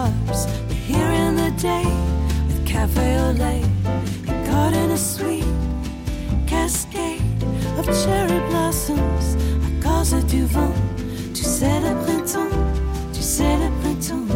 bars. We're here in the day with cafe au lait and caught in a sweet cascade of cherry blossoms à cause du vent. Tu sais le printemps, tu sais le printemps.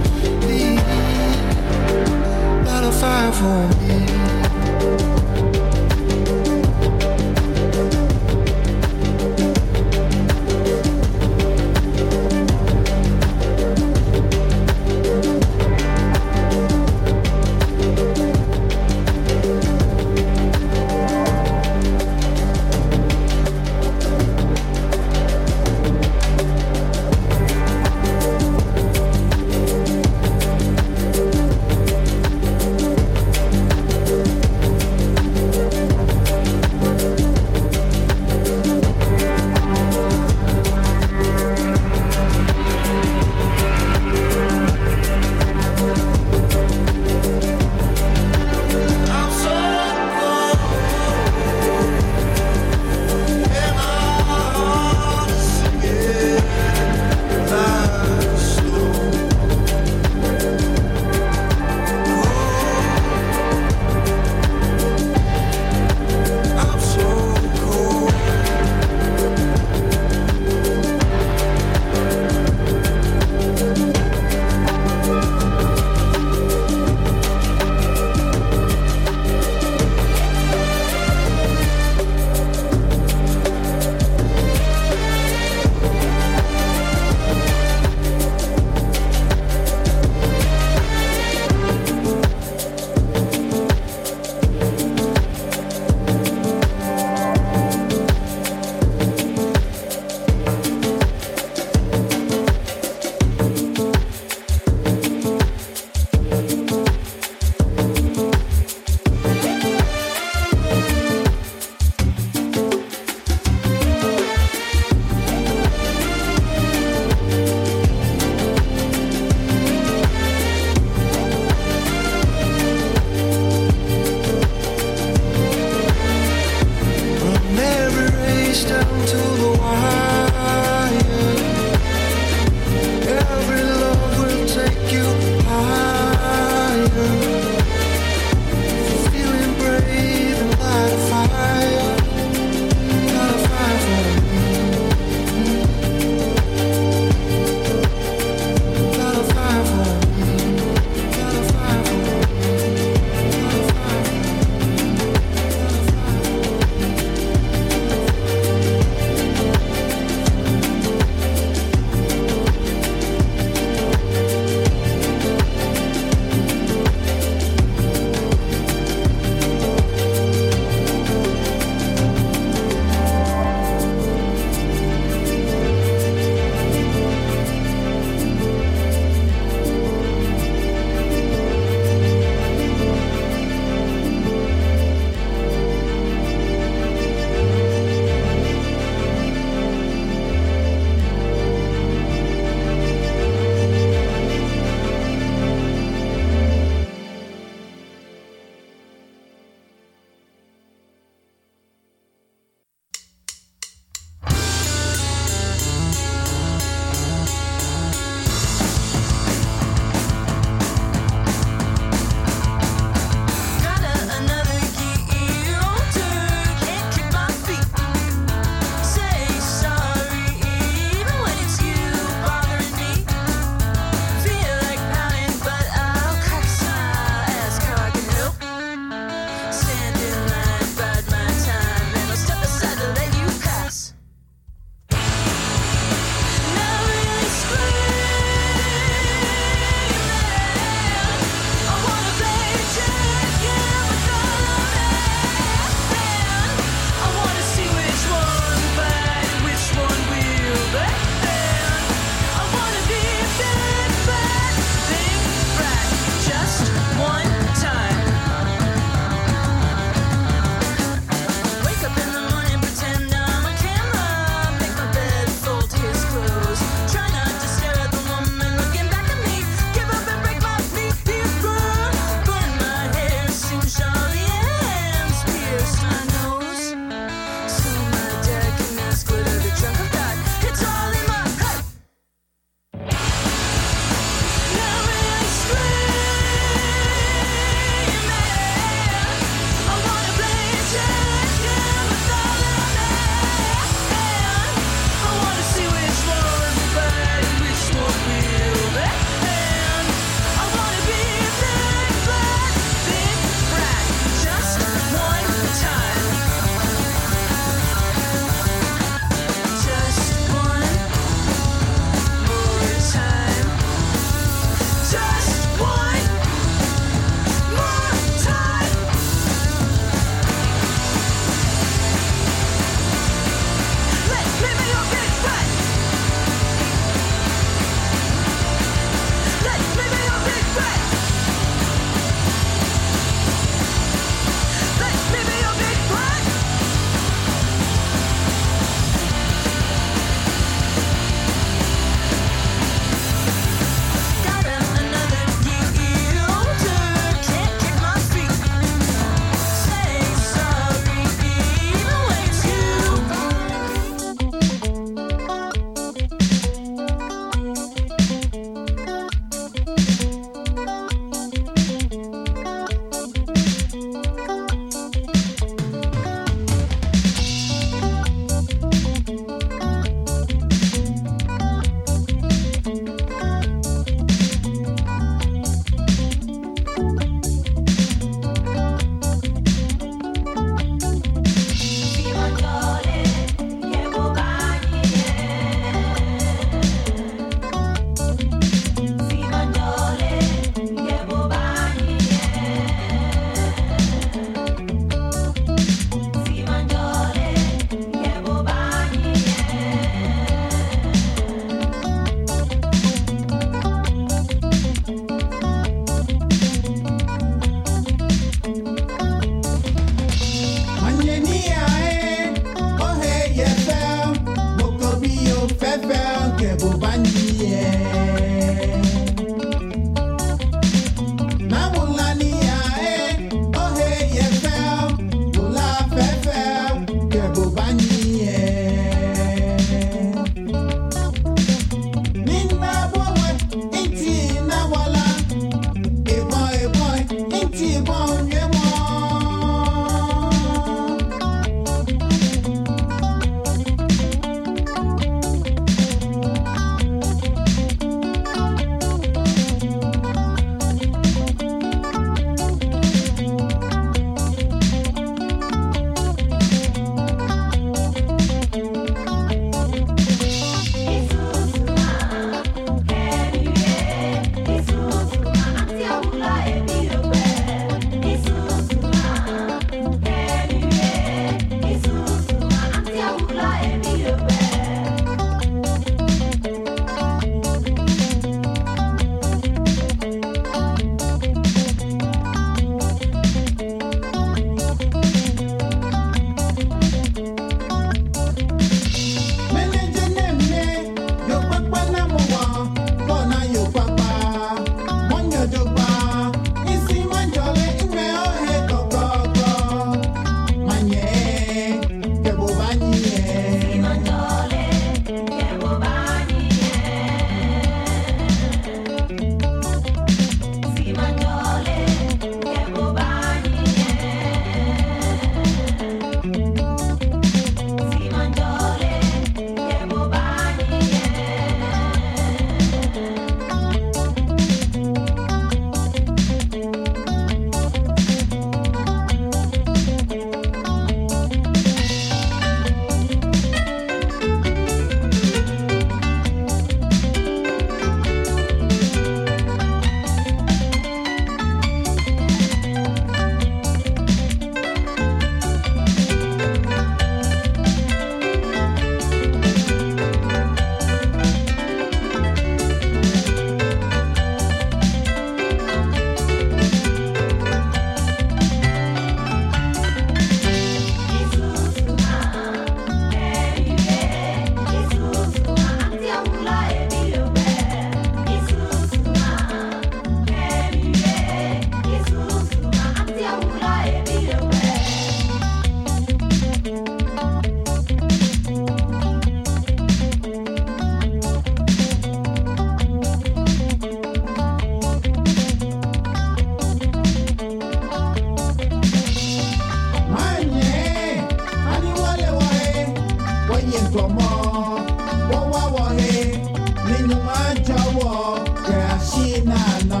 nkomo wo wo he ninu ma jawo ke ashina no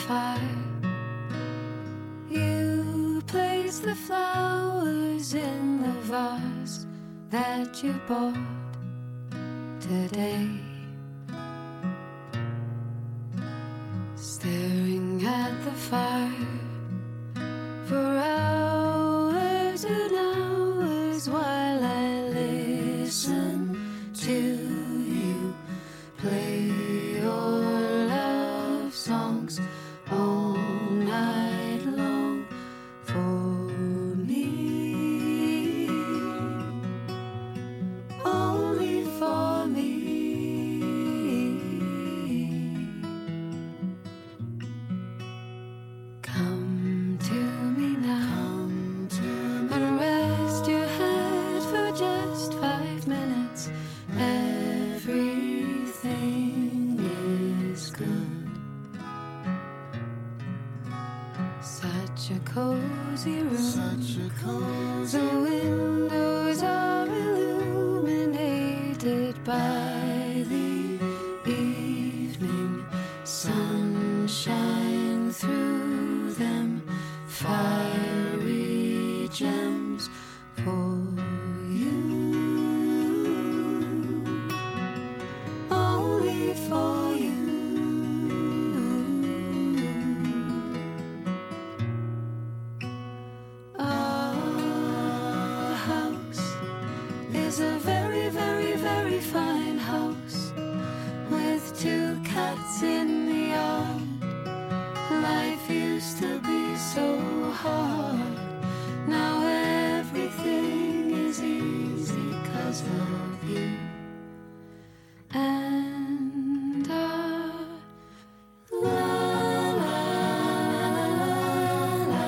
fire. You place the flowers in the vase that you bought today. Staring at the fire for hours and hours while I listen to you play your love songs all night long for me, only for me. Come to me now and rest your head for just 5 minutes. Everything is good. Such a cozy room. The windows are illuminated by the evening sunshine through them. Fiery gems for you, only for you. Our house is a very, very, very fine house with 2 cats in the yard. Life used to be so hard. Now everything is easy 'cause of you. And la la la la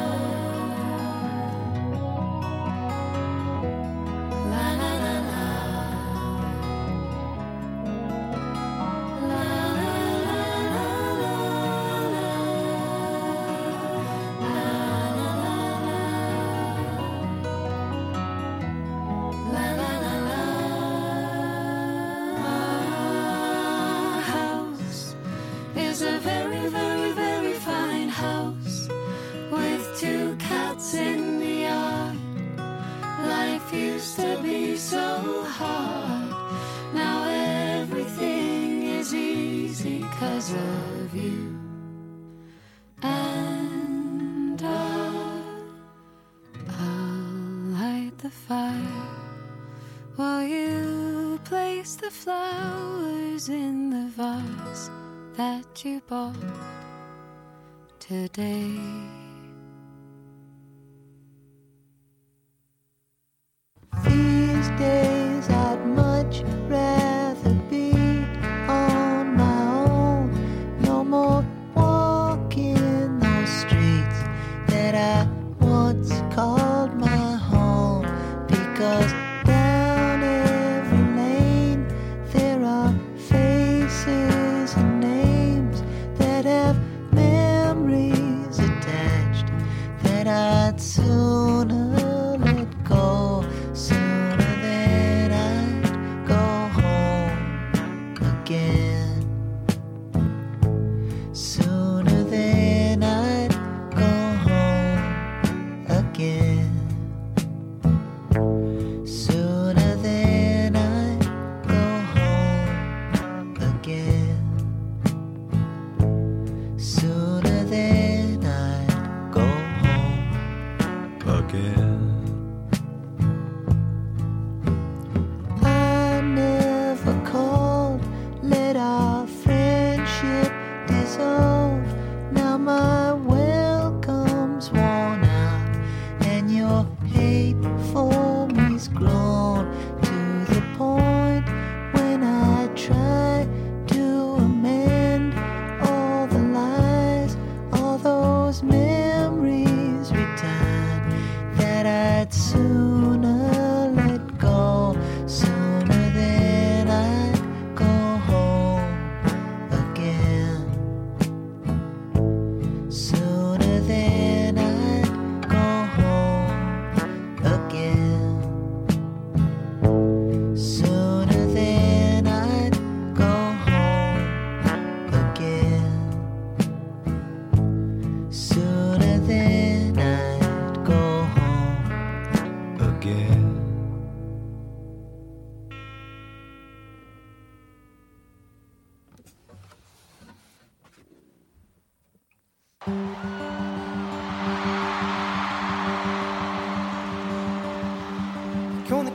la la la la. Used to be so hard. Now everything is easy 'cause of you. And I'll light the fire while you place the flowers in the vase that you bought today. These days I'd much rather be on my own. No more walking those streets that I once called my home. Because down every lane there are faces and names that have memories attached that I'd sooner let go sooner than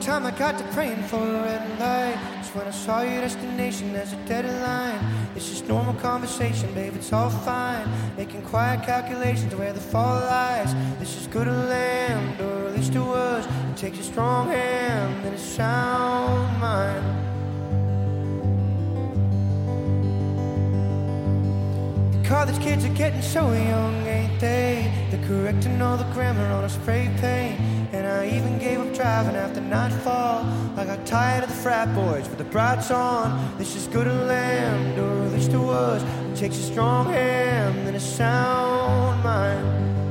time I got to praying for a red light. Just when I saw your destination as a deadline. It's just normal conversation, babe, it's all fine. Making quiet calculations where the fall lies. This is good land, or at least it was. It takes a strong hand and a sound mind. College kids are getting so young, ain't they? They're correcting all the grammar on a spray paint. And I even gave up driving after nightfall. I got tired of the frat boys with the brights on. This is good land, or at least it was. It takes a strong hand and a sound mind.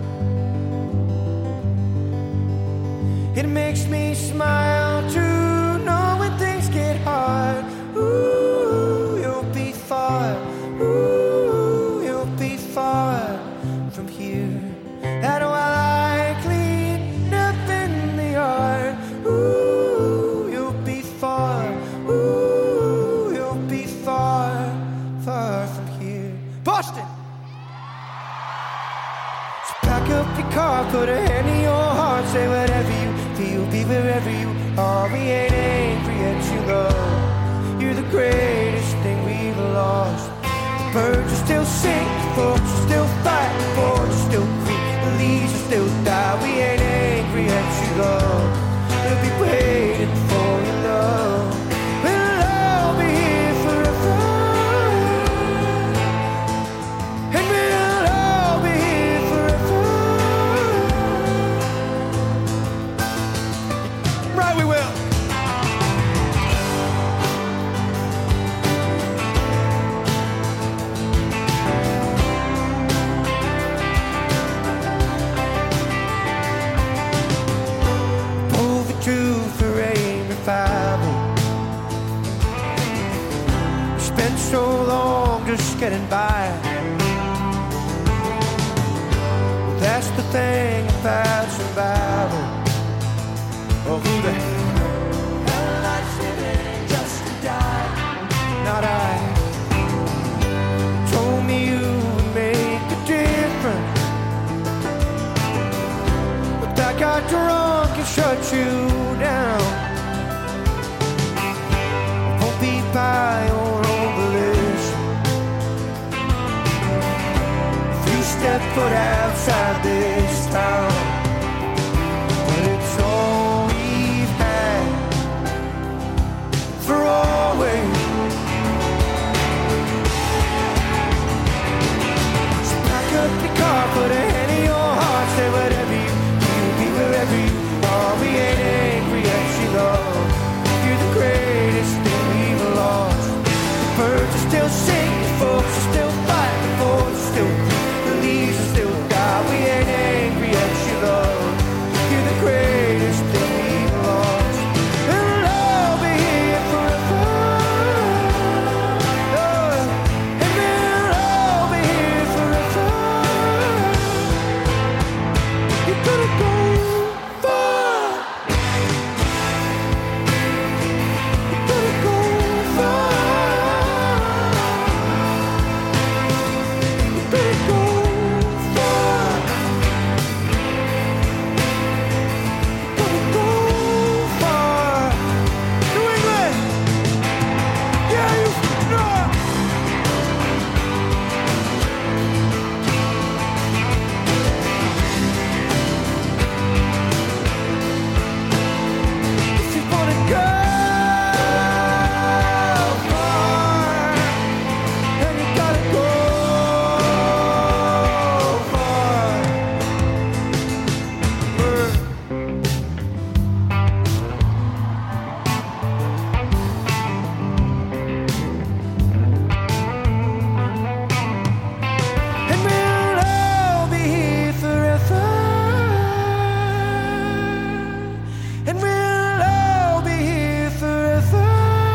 It makes me smile to know when things get hard. Ooh, you'll be far. Ooh, you'll be far from here. And while I clean up in the yard, ooh, you'll be far. Ooh, you'll be far, far from here. Boston! So pack up your car, put a hand in your heart, say whatever you feel, be wherever you are. We ain't angry at you, love. You're the greatest thing we've lost. The birds are still sing, folks are still fight, the boards are still creep, the leaves will still die. We ain't angry at you, love. We'll be waiting for your love. We'll all be here forever, and we'll all be here forever. Right, we will. We spent so long just getting by. Well, that's the thing about survival. Oh, who the hell likes living just to die? Not I. Told me you would make a difference, but I got drunk and shut you down. Be by your own volition. If you step foot outside this town, but it's all we've had for always. So pack up your car, put a hand in your heart, say whatever you feel, be wherever you are. We ain't angry at you, love. You're the greatest thing lost. The birds are still singing, folks are still fighting, the boards are still creep, the leaves are still die. We ain't angry at you, love. You're the greatest thing we've lost. And we'll all be here forever, and we'll all be here forever. You gotta go far. You gotta go far. You gotta go far. You gotta go far. New England! Yeah, you know it! If you wanna go far, then you gotta go far. And we'll all be here forever, and we'll all be here forever.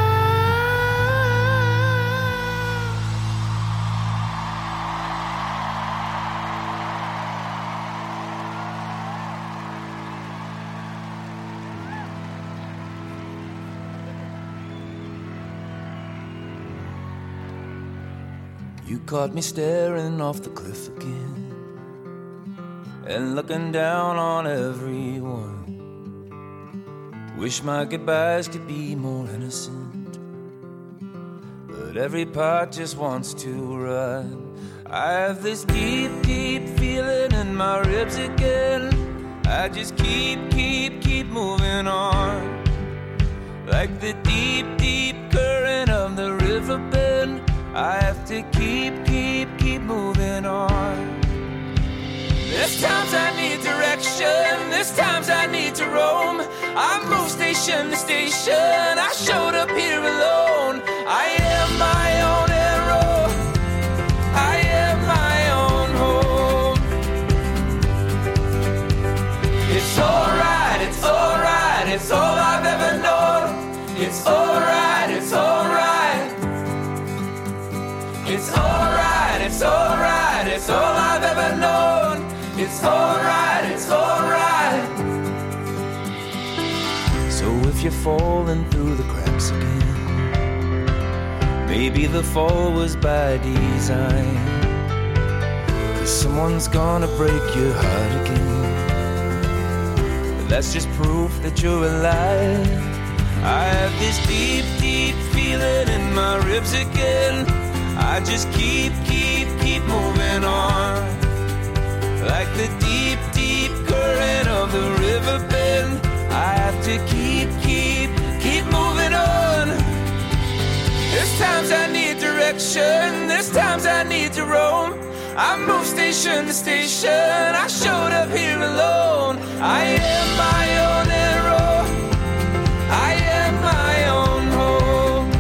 You caught me staring off the cliff again and looking down on everyone. Wish my goodbyes could be more innocent, but every part just wants to run. I have this deep, deep feeling in my ribs again. I just keep moving on, like the deep, deep current of the river bend. I have to keep moving on. There's times I need direction, there's times I need to roam. I moved station to station, I showed up here alone. I am my own arrow, I am my own home. It's alright, it's alright, it's all I've ever known. It's alright, it's alright. It's alright, it's alright, it's all I've ever known. It's alright, it's alright. So if you're falling through the cracks again, maybe the fall was by design, 'cause someone's gonna break your heart again. But that's just proof that you're alive. I have this deep, deep feeling in my ribs again. I just keep moving on, like the deep, deep current of the river bend. I have to keep moving on. There's times I need direction, there's times I need to roam. I moved station to station, I showed up here alone. I am my own arrow, I am my own home.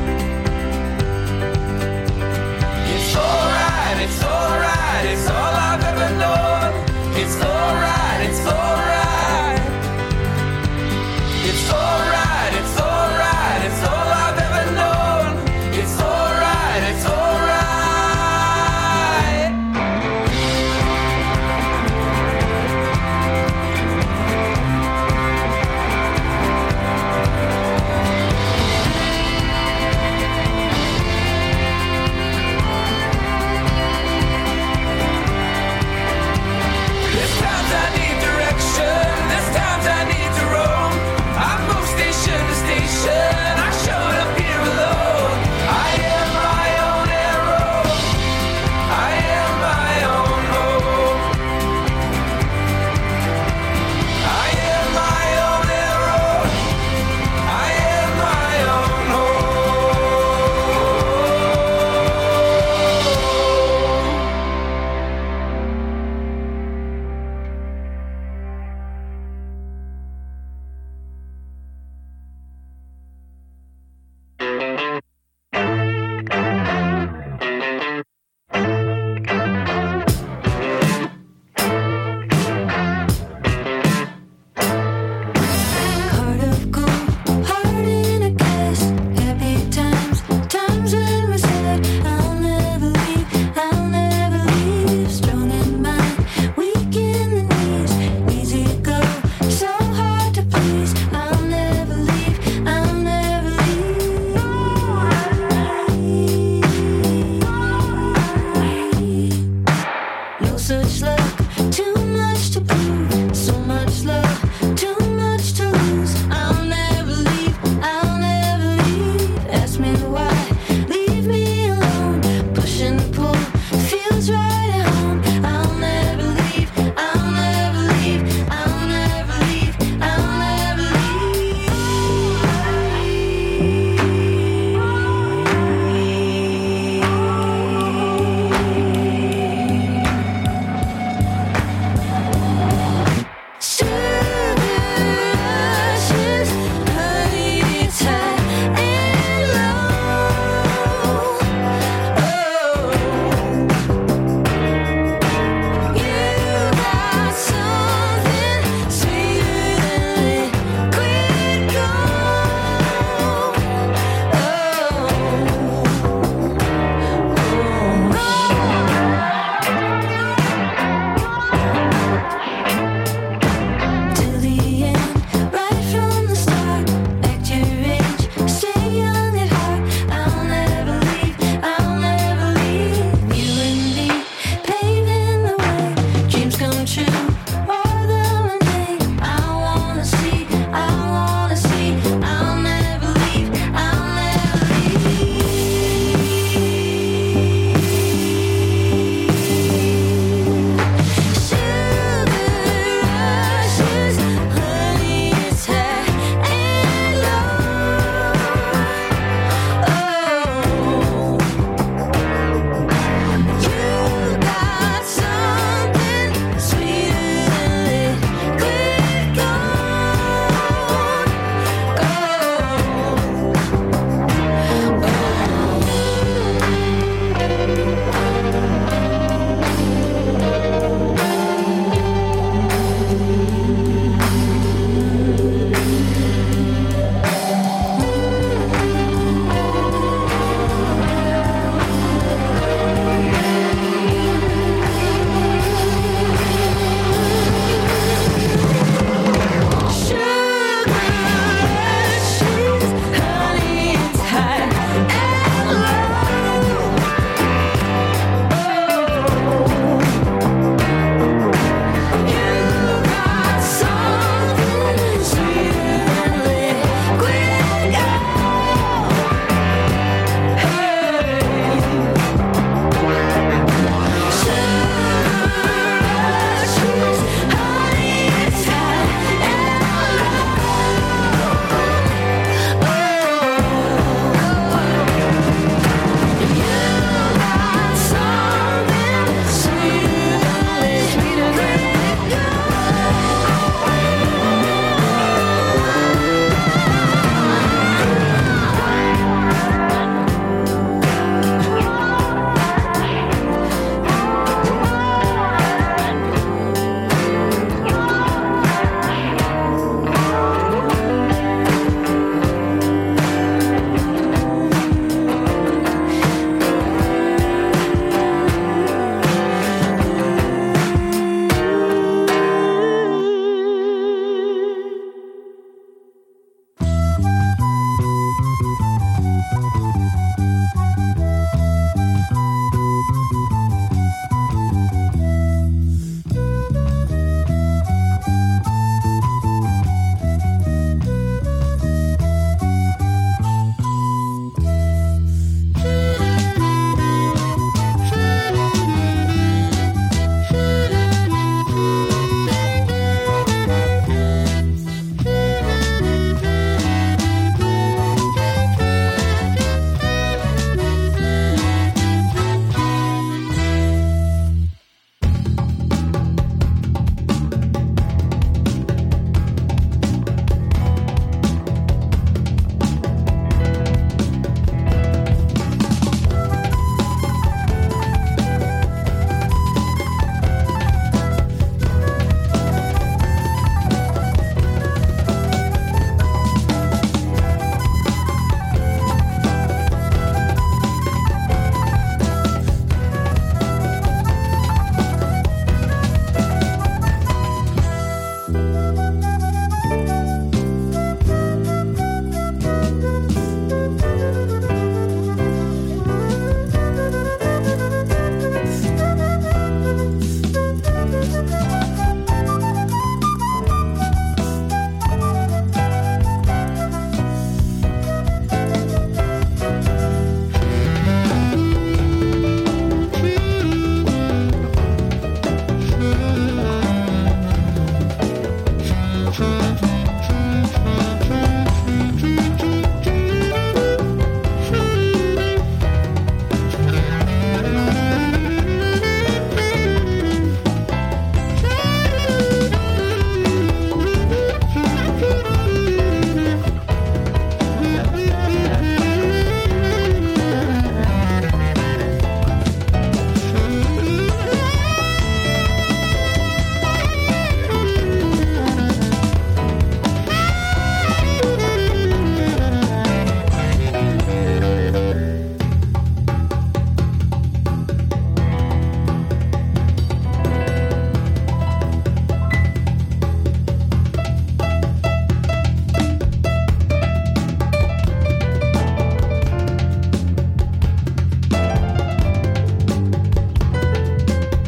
It's alright, it's alright, it's all I've ever known. It's alright, it's alright. It's alright, it's alright, it's all I've ever known. It's alright, it's alright. There's times I need direction, there's times I need to roam. I moved station to station, I showed up here alone. I am my own arrow, I am my own home. I am my own arrow, I am my own home. Heart of gold, heart in a cast. Happy times, times when we said, I'll never leave. Strong in mind, weak in the knees. Easy go, so hard to please. I'll never leave, I'll never leave. No such luck, too much to prove.